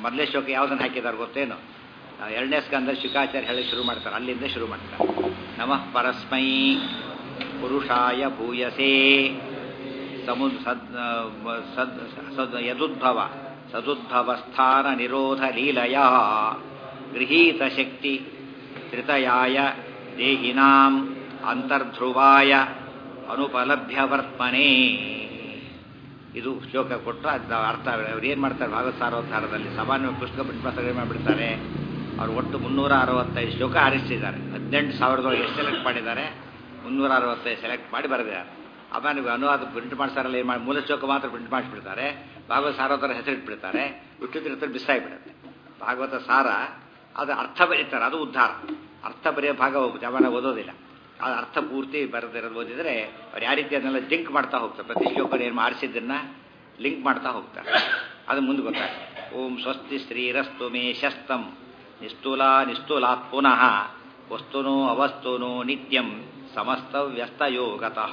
ಮೊದಲೇ ಶ್ಲೋಕ ಯಾವುದನ್ನು ಹಾಕಿದ್ದಾರೆ ಗೊತ್ತೇನು? ಎರಡನೇ ಸ್ಕಂದ ಶುಕಾಚಾರ್ಯ ಹೇಳಿ ಶುರು ಮಾಡ್ತಾರೆ, ಅಲ್ಲಿಂದ ಶುರು ಮಾಡ್ತಾರೆ. ನಮಃ ಪರಸ್ಮೈ ಪುರುಷಾಯ ಭೂಯಸೇ ಯದುದ್ಭವ ಸದುದ್ಭವಸ್ಥಾನ ನಿರೋಧ ಲೀಲಯ ಗೃಹೀತ ಶಕ್ತಿ ತ್ರಿತಯಾಯ ದೇಹಿನಾಂ ಅಂತರ್ಧ್ರುವಾಯ ಅನುಪಲಭ್ಯವರ್ತ್ಮನೇ. ಇದು ಶ್ಲೋಕ ಕೊಟ್ಟು ಅದು ಅರ್ಥ. ಅವ್ರು ಏನು ಮಾಡ್ತಾರೆ ಭಾಗವತ ಸಾರೋದ್ಧಾರದಲ್ಲಿ ಸಾಮಾನ್ಯ ಪುಸ್ತಕ ಬಿಟ್ಟು ಮಾಡಿಬಿಡ್ತಾರೆ. ಅವರು ಒಟ್ಟು 365 ಶ್ಲೋಕ ಆರಿಸಿದ್ದಾರೆ. 18,000 ಎಷ್ಟು ಸೆಲೆಕ್ಟ್ ಮಾಡಿದ್ದಾರೆ? 365 ಸೆಲೆಕ್ಟ್ ಮಾಡಿ ಬರೆದಿದ್ದಾರೆ. ಆಮೇಲೆ ಅನುವಾದ ಪ್ರಿಂಟ್ ಮಾಡ್ತಾರಲ್ಲ, ಏನು ಮಾಡಿ ಮೂಲ ಶ್ಲೋಕ ಮಾತ್ರ ಪ್ರಿಂಟ್ ಮಾಡಿಸ್ಬಿಡ್ತಾರೆ. ಭಾಗವತ ಸಾರೋದ್ಧಾರ ಹೆಸರಿಟ್ಬಿಡ್ತಾರೆ. ಬಿಟ್ಟು ಬಿಸಾಯಿಬಿಡುತ್ತೆ. ಭಾಗವತ ಸಾರ ಅದು ಅರ್ಥ ಬರೀತಾರೆ, ಅದು ಉದ್ಧಾರ. ಅರ್ಥ ಬರೆಯೋ ಭಾಗ ಜಮಾನ ಓದೋದಿಲ್ಲ. ಅದು ಅರ್ಥ ಪೂರ್ತಿ ಬರೆದಿರೋದು ಓದಿದರೆ ಅವ್ರು ಯಾವ ರೀತಿ ಅದನ್ನೆಲ್ಲ ಲಿಂಕ್ ಮಾಡ್ತಾ ಹೋಗ್ತಾರೆ. ಪ್ರತಿ ಶ್ಲೋಕ ಏನು ಆರಿಸಿದ್ದನ್ನು ಲಿಂಕ್ ಮಾಡ್ತಾ ಹೋಗ್ತಾರೆ. ಅದು ಮುಂದೆ ಗೊತ್ತಾಗ್ತದೆ. ಓಂ ಸ್ವಸ್ತಿ ಶ್ರೀರಸ್ತು ಮೇ ಶಸ್ತಂ ನಿಸ್ತುಲಾತ್ ಪುನಃ ವಸ್ತುನೋ ಅವಸ್ತುನೋ ನಿತ್ಯಂ ಸಮಸ್ತ ವ್ಯಸ್ತಯೋಗತಃ.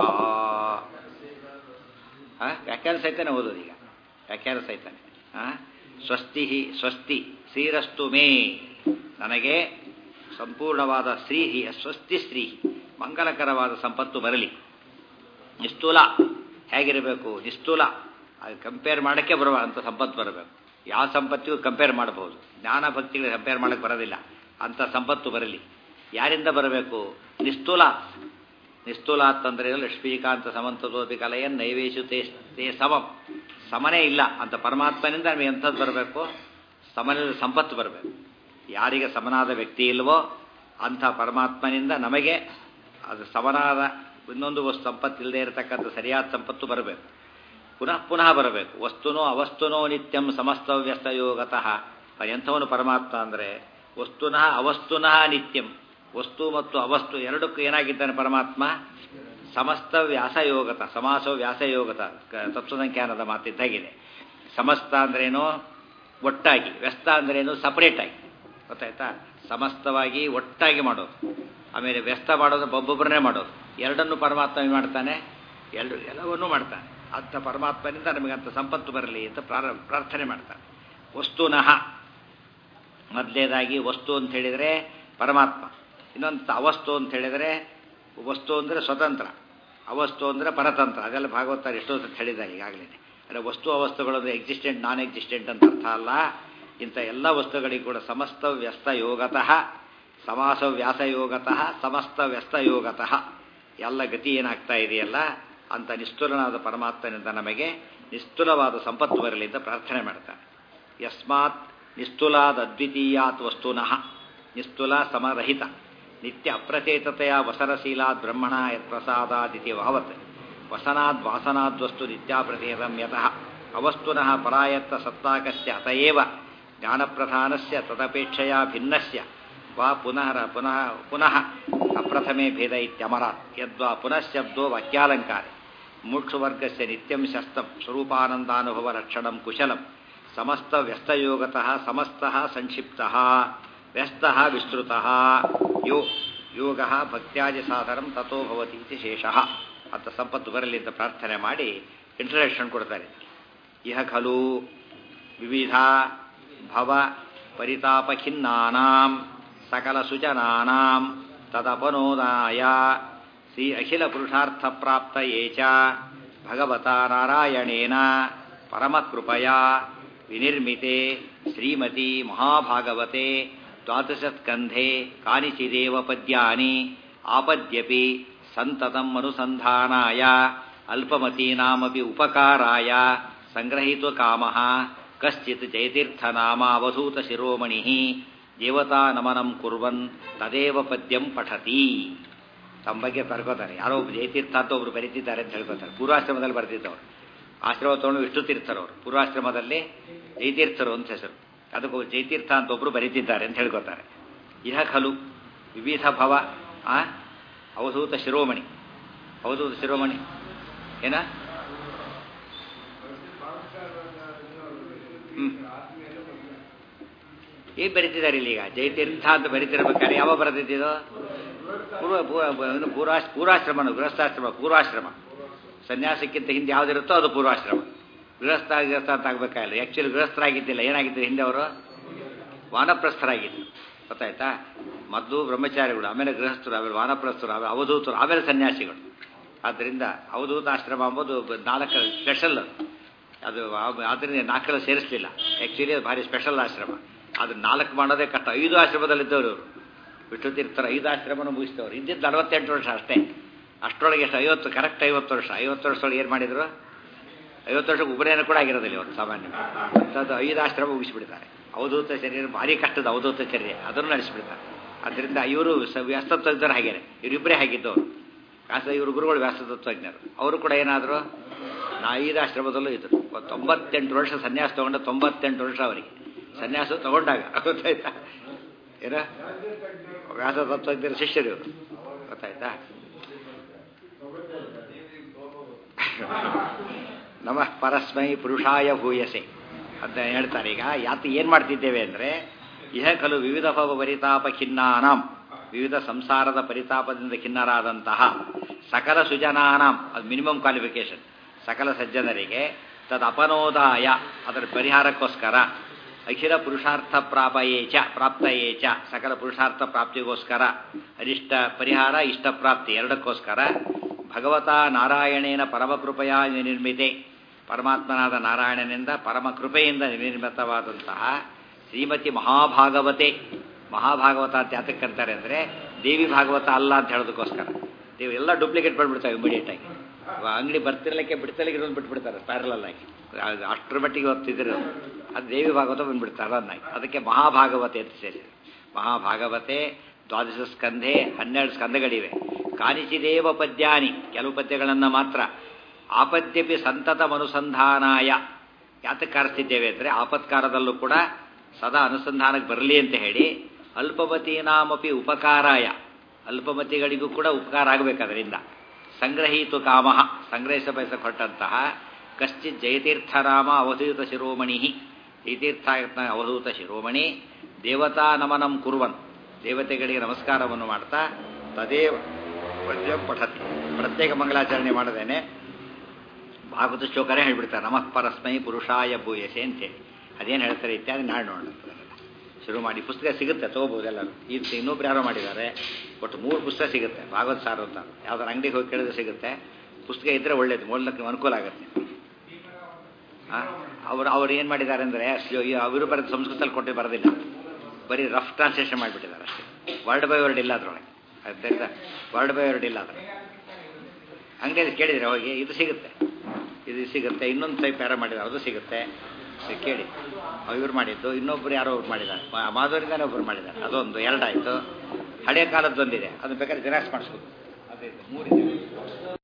ವ್ಯಾಖ್ಯಾನ ಸಹಿತನೇ ಓದೋದು ಈಗ. ವ್ಯಾಖ್ಯಾನ ಸಹಿತನೇ ಸ್ವಸ್ತಿ ಶ್ರೀರಸ್ತು ಮೇ, ನನಗೆ ಸಂಪೂರ್ಣವಾದ ಶ್ರೀಹಿ ಸ್ವಸ್ತಿ ಶ್ರೀಹಿ, ಮಂಗಲಕರವಾದ ಸಂಪತ್ತು ಬರಲಿ. ನಿಸ್ತೂಲ ಹೇಗಿರಬೇಕು? ನಿಸ್ತೂಲ, ಅದು ಕಂಪೇರ್ ಮಾಡೋಕ್ಕೆ ಬರುವ ಅಂಥ ಸಂಪತ್ತು ಬರಬೇಕು. ಯಾವ ಸಂಪತ್ತಿಗೂ ಕಂಪೇರ್ ಮಾಡಬಹುದು. ಜ್ಞಾನ ಭಕ್ತಿಗಳಿಗೆ ಕಂಪೇರ್ ಮಾಡೋಕ್ಕೆ ಬರೋದಿಲ್ಲ. ಅಂಥ ಸಂಪತ್ತು ಬರಲಿ. ಯಾರಿಂದ ಬರಬೇಕು? ನಿಸ್ತೂಲ. ನಿಸ್ತೂಲಾತ್ ಅಂದರೆ ಲಕ್ಷ್ಮೀಕಾಂತ ಸಮಂತದೋಪಿ ಕಲೆಯನ್ ನೈವೇಶು ತೇ ಸಮಂ, ಸಮನೇ ಇಲ್ಲ ಅಂತ ಪರಮಾತ್ಮನಿಂದ ನಮಗೆ ಎಂಥದ್ದು ಬರಬೇಕು? ಸಮನ ಸಂಪತ್ತು ಬರಬೇಕು. ಯಾರಿಗೆ ಸಮನಾದ ವ್ಯಕ್ತಿ ಇಲ್ವೋ ಅಂಥ ಪರಮಾತ್ಮನಿಂದ ನಮಗೆ ಅದು ಸಮನಾದ ಇನ್ನೊಂದು ಸಂಪತ್ತು ಇಲ್ಲದೆ ಇರತಕ್ಕಂಥ ಸರಿಯಾದ ಸಂಪತ್ತು ಬರಬೇಕು. ಪುನಃ ಪುನಃ ಬರಬೇಕು. ವಸ್ತುನೋ ಅವಸ್ತುನೋ ನಿತ್ಯಂ ಸಮಸ್ತ ವ್ಯಸ್ತಯೋಗತಃ. ಎಂಥವನು ಪರಮಾತ್ಮ ಅಂದರೆ ವಸ್ತುನಃ ಅವಸ್ತುನಃ ನಿತ್ಯಂ. ವಸ್ತು ಮತ್ತು ಅವಸ್ತು ಎರಡಕ್ಕೂ ಏನಾಗಿದ್ದಾನೆ ಪರಮಾತ್ಮ? ಸಮಸ್ತ ವ್ಯಾಸಯೋಗತ. ಸಮಾಸೋ ವ್ಯಾಸಯೋಗತ ತತ್ವಸಂಖ್ಯಾನದ ಮಾತಿದ್ದಾಗಿದೆ. ಸಮಸ್ತ ಅಂದ್ರೇನು? ಒಟ್ಟಾಗಿ. ವ್ಯಸ್ತ ಅಂದ್ರೇನು? ಸಪರೇಟಾಗಿ. ಗೊತ್ತಾಯ್ತಾ? ಸಮಸ್ತವಾಗಿ ಒಟ್ಟಾಗಿ ಮಾಡೋದು. ಆಮೇಲೆ ವ್ಯಸ್ತ ಮಾಡೋದು ಒಬ್ಬೊಬ್ಬರನ್ನೇ ಮಾಡೋದು. ಎರಡನ್ನು ಪರಮಾತ್ಮ ಮಾಡ್ತಾನೆ, ಎಲ್ಲವನ್ನೂ ಮಾಡ್ತಾನೆ. ಅಂಥ ಪರಮಾತ್ಮನಿಂದ ನಮಗಂಥ ಸಂಪತ್ತು ಬರಲಿ ಅಂತ ಪ್ರಾರ್ಥನೆ ಮಾಡ್ತಾನೆ. ವಸ್ತುನಃ ಮೊದಲೇದಾಗಿ ವಸ್ತು ಅಂತ ಹೇಳಿದರೆ ಪರಮಾತ್ಮ. ಇನ್ನೊಂದು ಅವಸ್ತು ಅಂತ ಹೇಳಿದರೆ, ವಸ್ತು ಅಂದರೆ ಸ್ವತಂತ್ರ, ಅವಸ್ತು ಅಂದರೆ ಪರತಂತ್ರ. ಅದೆಲ್ಲ ಭಾಗವತ ಎಷ್ಟೋ ಹೇಳಿದ್ದಾರೆ ಈಗಾಗಲೇ. ಅಂದರೆ ವಸ್ತು ಅವಸ್ತುಗಳು ಎಕ್ಸಿಸ್ಟೆಂಟ್ ನಾನ್ ಎಕ್ಸಿಸ್ಟೆಂಟ್ ಅಂತ ಅರ್ಥ ಅಲ್ಲ. ಇಂಥ ಎಲ್ಲ ವಸ್ತುಗಳಿಗೂ ಕೂಡ ಸಮಸ್ತ ವ್ಯಸ್ತ ಯೋಗತಃ, ಸಮಾಸ ವ್ಯಾಸಯೋಗತಃ, ಸಮಸ್ತ ವ್ಯಸ್ತ ಯೋಗತಃ ಎಲ್ಲ ಗತಿ ಏನಾಗ್ತಾ ಇದೆಯಲ್ಲ ಅಂತ ನಿಸ್ತುಲನಾದ ಪರಮಾತ್ಮನಿಂದ ನಮಗೆ ನಿಸ್ತುಲವಾದ ಸಂಪತ್ತು ಬರಲಿ ಅಂತ ಪ್ರಾರ್ಥನೆ ಮಾಡ್ತಾನೆ. ಯಸ್ಮಾತ್ ನಿಸ್ತುಲಾದ ಅದ್ವಿತೀಯಾತ್ ವಸ್ತುನಃ. ನಿಸ್ತುಲ ಸಮರಹಿತ ನಿತ್ಯ ಅಪ್ರಚೇತತೆಯ ವಸನಶೀಲಾದ್ ಬ್ರಹ್ಮಣ ಯತ್ಪ್ರಸಾದಾದಿತಿ ಭಾವತ್ ವಸನಾದ್ ವಾಸನಾದ್ವಸ್ತು ನಿತ್ಯಾಪ್ರಚೇತಂ ಯತಃ ಅವಸ್ತುನಃ ಪರಾಯತ್ತ ಸತ್ತಾಕಸ್ಯ ಅತಯೇವ ಜ್ಞಾನಪ್ರಧಾನಸ್ಯ ತದಪೇಕ್ಷೆಯ ಭಿನ್ನಸ್ಯ ವಾ ಪುನಃ ಅಪ್ರಥಮೇ ಭೇದ ಇತ್ಯಮರಾತ್ ಯದ್ವಾ ಪುನಃಶಬ್ದೋ ವಾಕ್ಯಾಲಂಕಾರೆ ಮುಕ್ಷುವರ್ಗಸ್ಯ ನಿತ್ಯಂ ಶಸ್ತಂ ಸ್ವರೂಪಾನಂದಾನುಭವ ರಕ್ಷಣಂ ಕುಶಲಂ ಸಮಸ್ತ ವ್ಯಸ್ತಯೋಗತಃ ಸಮಸ್ತಃ ಸಂಕ್ಷಿಪ್ತಃ ವ್ಯಸ್ತಃ ವಿಸ್ತೃತಃ ಯೋಗಃ ಭಕ್ತ್ಯಾದಿ ಸಾಧನಂ ತಥೋ ಭವತಿ ಇತಿ ಶೇಷಃ ಅಂತ ಸಂಪತ್ತು ಬರಲಿ ಅಂತ ಪ್ರಾರ್ಥನೆ ಮಾಡಿ ಇಂಟ್ರಡಕ್ಷನ್ ಕೊಡ್ತಾರೆ. ಇಹ ಖಲು ವಿವಿಧ ಭವ ಪರಿತಾಪಖಿನ್ನಾನಾಂ ಸಕಲ ಸುಜನಾನಾಂ ತದಪನೋದಾಯ ಶ್ರೀ ಅಖಿಲ ಪುರುಷಾರ್ಥ ಪ್ರಾಪ್ತಯೇ ಚ ಭಗವತಾ ನಾರಾಯಣೇನ ಪರಮಕೃಪಯಾ ವಿನಿರ್ಮಿತೆ ಶ್ರೀಮತಿ ಮಹಾಭಾಗವತೆ ದ್ವಾದಶಸ್ಕಂಧೆ ಕಾನಿಚಿದೇವ ಪದ್ಯಾನಿ ಆಪದ್ಯಪಿ ಸಂತತಂ ಅನುಸಂಧಾನಾಯ ಅಲ್ಪಮತೀನಾಮಪಿ ಉಪಕಾರಾಯ ಸಂಗ್ರಹೀತು ಕಾಮಃ ಕಶ್ಚಿತ್ ಜಯತೀರ್ಥನಾಮ ಅವಧೂತ ಶಿರೋಮಣಿ ದೇವತಾ ನಮನಂ ಕುರ್ವನ್ ತದೇವ ಪದ್ಯಂ ಪಠತಿ. ತಮ್ಮ ಬಗ್ಗೆ ಬರ್ಕೋತಾರೆ. ಯಾರೋ ಒಬ್ಬ ಜಯತೀರ್ಥ ಅಂತ ಒಬ್ರು ಬರೀತಿದ್ದಾರೆ ಅಂತ ಹೇಳ್ಕೊತಾರೆ. ಪೂರ್ವಾಶ್ರಮದಲ್ಲಿ ಬರ್ತಿದ್ದವರು. ಆಶ್ರಮ ತಗೊಂಡು ವಿಷ್ಣು ತೀರ್ಥರವರು. ಪೂರ್ವಾಶ್ರಮದಲ್ಲಿ ಜಯತೀರ್ಥರು ಅಂತ ಹೆಸರು. ಅದಕ್ಕೂ ಜಯತೀರ್ಥ ಅಂತ ಒಬ್ರು ಬರೀತಿದ್ದಾರೆ ಅಂತ ಹೇಳ್ಕೊತಾರೆ. ಇಹ ಖಲು ವಿವಿಧ ಭವ ಅವಧೂತ ಶಿರೋಮಣಿ. ಅವಧೂತ ಶಿರೋಮಣಿ ಏನ? ಏನು ಬರೀತಿದ್ದಾರೆ ಇಲ್ಲಿ? ಈಗ ಜಯತೀರ್ಥ ಅಂತ ಬರೀತಿರ್ಬೇಕಾದ್ರೆ ಯಾವ ಬರೆದಿದ್ದು? ಪೂರ್ವಾಶ್ರಮ, ಗೃಹಸ್ಥಾಶ್ರಮ, ಪೂರ್ವಾಶ್ರಮ. ಸನ್ಯಾಸಕ್ಕಿಂತ ಹಿಂದೆ ಯಾವುದಿರುತ್ತೋ ಅದು ಪೂರ್ವಾಶ್ರಮ. ಗೃಹಸ್ಥ ಅಂತ ಆಗಬೇಕಾಗಿಲ್ಲ. ಆ್ಯಕ್ಚುಲಿ ಗೃಹಸ್ಥರಾಗಿದ್ದಿಲ್ಲ, ಏನಾಗಿದ್ದರು ಹಿಂದೆ ಅವರು? ವಾನಪ್ರಸ್ಥರಾಗಿದ್ದರು. ಗೊತ್ತಾಯ್ತಾ? ಮೊದಲು ಬ್ರಹ್ಮಚಾರಿಗಳು, ಆಮೇಲೆ ಗೃಹಸ್ಥರು, ಆಮೇಲೆ ವಾನಪ್ರಸ್ಥರು, ಆಮೇಲೆ ಅವಧೂತರು, ಆಮೇಲೆ ಸನ್ಯಾಸಿಗಳು. ಆದ್ದರಿಂದ ಅವಧೂತ ಆಶ್ರಮ ಎಂಬುದು 4 ಸ್ಪೆಷಲ್ ಅದು. ಆದ್ದರಿಂದ 4 ಸೇರಿಸಲಿಲ್ಲ. ಆ್ಯಕ್ಚುಲಿ ಅದು ಭಾರಿ ಸ್ಪೆಷಲ್ ಆಶ್ರಮ. ಅದು 4 ಮಾಡೋದೇ ಕಷ್ಟ. 5 ಆಶ್ರಮದಲ್ಲಿದ್ದವರು ಇವರು. ವಿಷ್ಣು ತೀರ್ಥರ 5 ಆಶ್ರಮನ ಮುಗಿಸಿದವರು. ಇದ್ದಿದ್ದು 48 ವರ್ಷ ಅಷ್ಟೇ. ಅಷ್ಟರೊಳಗೆ ಎಷ್ಟು 50, ಕರೆಕ್ಟ್ 50 ವರ್ಷ. 50 ವರ್ಷದೊಳಗೆ ಏನು ಮಾಡಿದರು? 50 ವರ್ಷಕ್ಕೆ ಉಪನಯನ ಕೂಡ ಆಗಿರೋದಿಲ್ಲ ಇವತ್ತು ಸಾಮಾನ್ಯ. ಅಂಥದ್ದು 5 ಆಶ್ರಮ ಮುಗಿಸಿಬಿಡ್ತಾರೆ. ಅವಧೂತ ಚರ್ಯ ಭಾರಿ ಕಷ್ಟದ ಅವಧೂತ ಚರ್ಯ, ಅದನ್ನು ನಡೆಸಿಬಿಡ್ತಾರೆ. ಆದ್ದರಿಂದ ಇವರು ವ್ಯಾಸತತ್ವಜ್ಞರು ಹಾಗೇನೆ, ಇವರಿಬ್ಬರೇ ಆಗಿದ್ದವರು. ಇವರು ಗುರುಗಳು ವ್ಯಾಸತತ್ವಜ್ಞರು. ಅವರು ಕೂಡ ಏನಾದರೂ 5 ಆಶ್ರಮದಲ್ಲೂ ಇದ್ದರು. 98 ವರ್ಷ ಸನ್ಯಾಸ ತಗೊಂಡ, 98 ವರ್ಷ ಅವರಿಗೆ ಸನ್ಯಾಸ ತಗೊಂಡಾಗ. ಗೊತ್ತಾಯ್ತಾ? ಏನ ವ್ಯಾಸತತ್ವಜ್ಞರ ಶಿಷ್ಯರು ಇವರು. ಗೊತ್ತಾಯ್ತಾ? ನಮಃ ಪರಸ್ಮೈ ಪುರುಷಾಯ ಭೂಯಸೆ ಅಂತ ಹೇಳ್ತಾರೆ. ಈಗ ಏನು ಮಾಡ್ತಿದ್ದೇವೆ ಅಂದರೆ, ಇಹ ಕಲು ವಿವಿಧ ಭವ ಪರಿತಾಪ ಖಿನ್ನಾನಾಂ, ವಿವಿಧ ಸಂಸಾರದ ಪರಿತಾಪದಿಂದ ಖಿನ್ನರಾದಂತಹ ಸಕಲ ಸುಜನಾನಾಂ, ಅದು ಮಿನಿಮಮ್ ಕ್ವಾಲಿಫಿಕೇಶನ್, ಸಕಲ ಸಜ್ಜನರಿಗೆ ತದಪನೋದಾಯ, ಅದರ ಪರಿಹಾರಕ್ಕೋಸ್ಕರ, ಅಖಿಲ ಪುರುಷಾರ್ಥ ಪ್ರಾಪ್ತಯೇಚ, ಸಕಲ ಪುರುಷಾರ್ಥ ಪ್ರಾಪ್ತಿಗೋಸ್ಕರ, ಅನಿಷ್ಟ ಪರಿಹಾರ ಇಷ್ಟ ಪ್ರಾಪ್ತಿ ಎರಡಕ್ಕೋಸ್ಕರ, ಭಗವತಾ ನಾರಾಯಣೇನ ಪರಮಕೃಪೆಯ ನಿರ್ಮಿತೆ, ಪರಮಾತ್ಮನಾದ ನಾರಾಯಣನಿಂದ ಪರಮ ಕೃಪೆಯಿಂದ ನಿರ್ಮಿತವಾದಂತಹ ಶ್ರೀಮತಿ ಮಹಾಭಾಗವತೆ. ಮಹಾಭಾಗವತ ಅಂತ ಯಾತಕ್ಕೆ ಕರ್ತಾರೆ ಅಂದರೆ, ದೇವಿ ಭಾಗವತ ಅಲ್ಲ ಅಂತ ಹೇಳೋದಕ್ಕೋಸ್ಕರ. ದೇವಿ ಎಲ್ಲ ಡೂಪ್ಲಿಕೇಟ್ ಮಾಡಿಬಿಡ್ತಾವೆ ಇಮಿಡಿಯೇಟ್ ಆಗಿ. ಅಂಗಡಿ ಬರ್ತಿರ್ಲಿಕ್ಕೆ ಬಿಡ್ತಲಿಕ್ಕೆ ಇರೋದು ಬಿಟ್ಬಿಡ್ತಾರೆ ಪ್ಯಾರಲಲ್ ಆಗಿ. ಅಷ್ಟರ ಮಟ್ಟಿಗೆ ಓದ್ತಿದ್ರು. ಅದು ದೇವಿ ಭಾಗವತ ಬಂದ್ಬಿಡ್ತಾರೆ ಅದನ್ನಾಗಿ. ಅದಕ್ಕೆ ಮಹಾಭಾಗವತೆ ಅಂತ ಸೇರಿದೆ. ಮಹಾಭಾಗವತೆ 12 ಸ್ಕಂಧೆ, 12 ಸ್ಕಂಧಗಳಿವೆ. ಕಾನಿಚಿದೇವ ಪದ್ಯಾನಿ, ಕೆಲವು ಪದ್ಯಗಳನ್ನು ಮಾತ್ರ. ಆಪದ್ಯಪಿ ಸಂತತ ಅನುಸಂಧಾನಾಯ, ಯಾತಕ್ಕೆ ಕಾರಿಸ್ತಿದ್ದೇವೆ ಅಂದರೆ ಆಪತ್ಕಾರದಲ್ಲೂ ಕೂಡ ಸದಾ ಅನುಸಂಧಾನಕ್ಕೆ ಬರಲಿ ಅಂತ ಹೇಳಿ. ಅಲ್ಪಮತೀನಾಮಪಿ ಉಪಕಾರಾಯ, ಅಲ್ಪಮತಿಗಳಿಗೂ ಕೂಡ ಉಪಕಾರ ಆಗಬೇಕು ಅದರಿಂದ. ಸಂಗ್ರಹೀತು ಕಾಮಃ, ಸಂಗ್ರಹಿಸ ಬಯಸಲ್ಪಟ್ಟಂತಹ ಕಶ್ಚಿತ್ ಜಯತೀರ್ಥರಾಮ ಅವಧೂತ ಶಿರೋಮಣಿ, ಜಯತೀರ್ಥ ಅವಧೂತ ಶಿರೋಮಣಿ ದೇವತಾ ನಮನಂ ಕುರ್ವನ್, ದೇವತೆಗಳಿಗೆ ನಮಸ್ಕಾರವನ್ನು ಮಾಡ್ತಾ ತದೇವ ಪದ್ಯ ಪಠತಿ, ಪ್ರತ್ಯೇಕ ಮಂಗಳಾಚರಣೆ ಮಾಡದೇನೆ ಭಾಗವತ ಶ್ಲೋಕನೇ ಹೇಳ್ಬಿಡ್ತಾರೆ. ನಮಃ ಪರಸ್ಮೈ ಪುರುಷಾಯ ಭೂಯಸೆ ಅಂತೇಳಿ. ಅದೇನು ಹೇಳ್ತಾರೆ ಇತ್ಯಾದಿ ನಾಳೆ ನೋಡೋಣ. ಶುರು ಮಾಡಿ ಪುಸ್ತಕ ಸಿಗುತ್ತೆ, ತೊಗೋಬೋದು ಎಲ್ಲರೂ. ಇನ್ನೊಬ್ರು ಯಾರೋ ಮಾಡಿದ್ದಾರೆ. ಒಟ್ಟು 3 ಪುಸ್ತಕ ಸಿಗುತ್ತೆ ಭಾಗವತ ಸಾರು ಅಂತ. ಯಾವ್ದಾರು ಅಂಗಡಿಗೆ ಹೋಗಿ ಕೇಳಿದ್ರೆ ಸಿಗುತ್ತೆ. ಪುಸ್ತಕ ಇದ್ದರೆ ಒಳ್ಳೇದು, ಓದಲಿಕ್ಕೆ ಅನುಕೂಲ ಆಗುತ್ತೆ. ಅವ್ರು ಏನು ಮಾಡಿದ್ದಾರೆ ಅಂದರೆ, ಅವರು ಬರೆದು ಸಂಸ್ಕೃತದಲ್ಲಿ ಕೊಟ್ಟು ಬರೋದಿಲ್ಲ, ಬರೀ ರಫ್ ಟ್ರಾನ್ಸ್ಲೇಷನ್ ಮಾಡಿಬಿಟ್ಟಿದ್ದಾರೆ ಅಷ್ಟೇ. ವರ್ಡ್ ಬೈ ವರ್ಡ್ ಇಲ್ಲ ಅದರೊಳಗೆ. ಆದ್ದರಿಂದ ವರ್ಡ್ ಬೈ ವರ್ಡ್ ಇಲ್ಲ ಅದರಲ್ಲಿ. ಅಂಗಡಿಯಲ್ಲಿ ಕೇಳಿದರೆ ಹೋಗಿ ಇದು ಸಿಗುತ್ತೆ, ಇನ್ನೊಂದು ಟೈಪ್ ಯಾರೋ ಮಾಡಿದ್ದಾರೆ ಅದು ಸಿಗುತ್ತೆ, ಕೇಳಿ. ಇವ್ರು ಮಾಡಿದ್ದು, ಇನ್ನೊಬ್ರು ಯಾರೋ ಒಬ್ರು ಮಾಡಿದ್ದಾರೆ, ಮಾಧವರಿಂದಾನೇ ಒಬ್ರು ಮಾಡಿದ್ದಾರೆ. ಅದೊಂದು 2 ಆಯಿತು. ಹಳೆಯ ಕಾಲದ್ದೊಂದಿದೆ, ಅದು ಬೇಕಾದ್ರೆ ಜೆರಾಕ್ಸ್ ಮಾಡಿಸ್ಬೋದು. ಅದೇ 3 ಇದೆ.